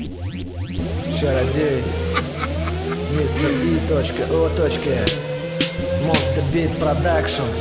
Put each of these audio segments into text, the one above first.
Чародей, Мистер И.О. Monster Beat Productions.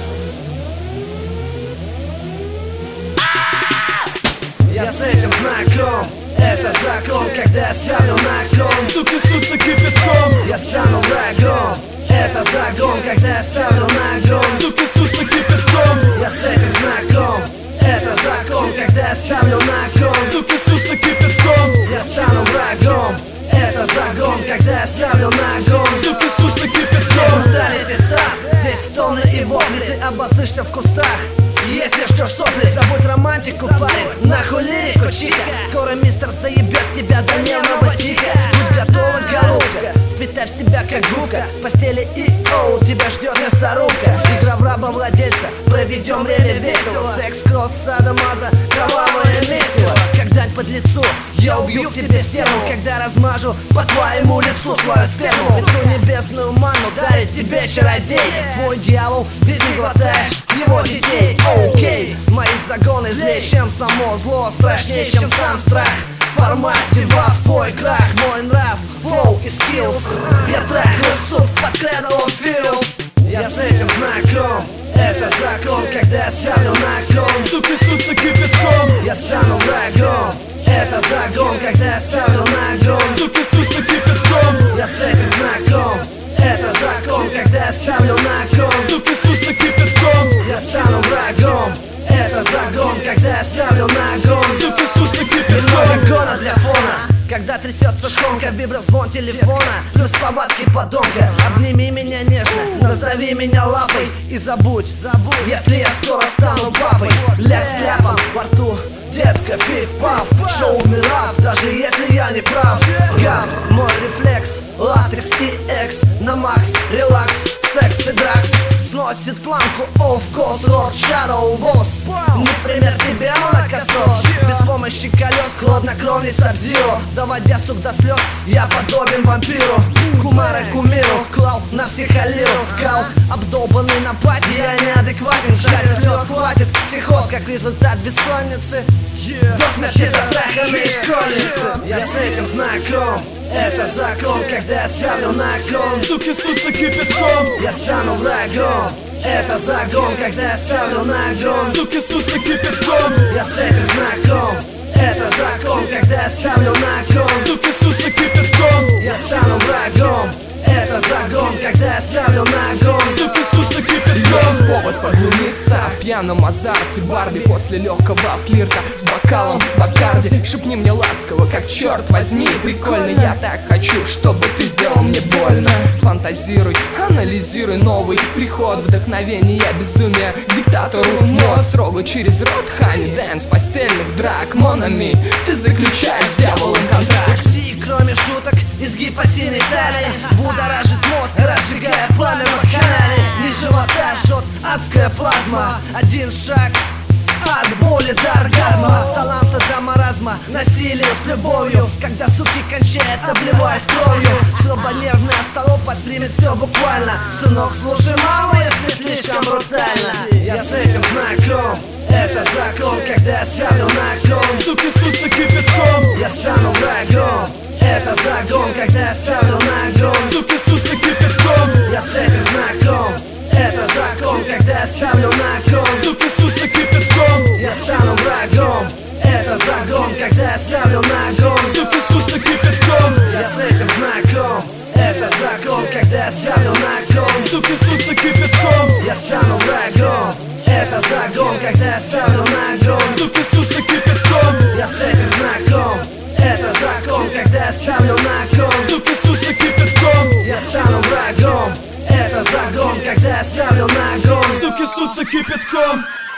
Я с этим знаком, это закон, когда я ставлю на кон. Суки сутся кипятком. Я стану врагом, это загон, когда я ставлю на гон. Суки сутся кипятком. Я с этим знаком, это закон, когда я ставлю на кон. Суки сутся кипятком. Я стану врагом, это загон, когда я ставлю на гон. Суки сутся кипятком. Бруталити став, здесь стоны и вопли, ты обоссышься в кустах. Если что, сопли, забудь романтику, парень. Нахуй лирику, чика. Скоро мистер заебет тебя до нервного тика. Будь готова, голубка, впитай в себя как губка. В постели И.О. тебя ждет мясорубка. Игра в раба владельца, проведем время весело. Секс, кросс, садомаза, кровавое месиво. Когда-нибудь под лицу я убью в тебе стерву. Когда размажу по твоему лицу свою сперму. Эту небесную ману дарит тебе чародей. Твой дьявол, ведь ты глотаешь его детей. Окей, мои загоны злее, чем само зло, страшнее, чем сам страх. В формате вас твой крах, мой нрав, флоу и скиллс. Я трахаю суп под кредалом филс. Я с этим знаком, это закон, когда я ставлю на кон. Суки сутся кипятком. Я стану врагом, это загон, когда я ставлю на гон. Суки сутся кипятком. Я с этим знаком, это закон, когда я ставлю на кон. Суки сутся кипятком. Я стану врагом, это загон, когда я ставлю на гон. Суки сутся Немного кипятком. гона для фона, когда трясется шконка, виброзвон телефона, плюс повадки подонка. Обними меня нежно, назови меня лапой и забудь, если я скоро стану папой. Ляг с ляпом во рту, детка, пиф-паф, шоу мирав, даже если я не прав. Гав, мой рефлекс, латекс и экс, на макс, релакс, секс и дракс. Сносит планку, off cold, Lord Shadow Boss. Не пример тебе, молокосос. Без помощи колес, хладнокровный сабзиро. Доводя сук до слез, я подобен вампиру. Кумара кумиру, клал на психолиру. Кал, обдолбанный на пати, я неадекватен. Жаль, слез хватит, психоз, как результат бессонницы. До смерти затраханные школьницы. Я с этим знаком, это закон, когда я ставлю на кон. Суки сутся кипятком. Я стану врагом, это загон, когда я ставлю на гон. Суки сутся кипятком. Я с этим знаком, это закон, когда я ставлю на кон. Суки сутся кипятком. Я стану врагом, это загон, когда я ставлю на гон. Суки сутся кипятком. Есть повод поглумиться в пьяном азарте Барби после легкого флирта с бокалом Бакарди. Шепни мне ласково, как черт возьми, прикольно. Я так хочу, чтобы ты сделал мне больно. Фантазируй, анализируй новый приход вдохновения, безумия диктатору мод. Строго через рот, хани, дэнс, постельных драк, монами. Ты заключаешь с дьяволом контракт. Все, кроме шуток, изгиб осиной талии будоражит мозг, разжигая пламя в канале. Низ живота шот, адская плазма. Один шаг от боли до оргазма, от таланта до маразма, насилие с любовью. Когда суки кончает, обливаясь кровью, слабонервный остолоп подпримет все буквально. Сынок, слушай маму, если слишком брутально. Я с этим знаком, это закон, когда я ставлю на кон. Суки сутся кипятком. Я стану врагом, это загон, когда я ставлю на гон. Суки сутся кипятком. Я с этим знаком, это закон, когда я ставлю на кон. Суки сутся кипятком. Я стану врагом, это загон, когда я ставлю на гон. Суки сутся кипятком. Я с этим знаком, это закон, когда я ставлю на кон. Суки сутся кипятком. Я стану врагом, это загон, когда я ставлю на гон. Суки сутся кипятком. Я с этим знаком, это закон, когда я ставлю на кон. Суки сутся кипятком. Я стану врагом, это загон, когда я ставлю на гон. Суки сутся кипятком.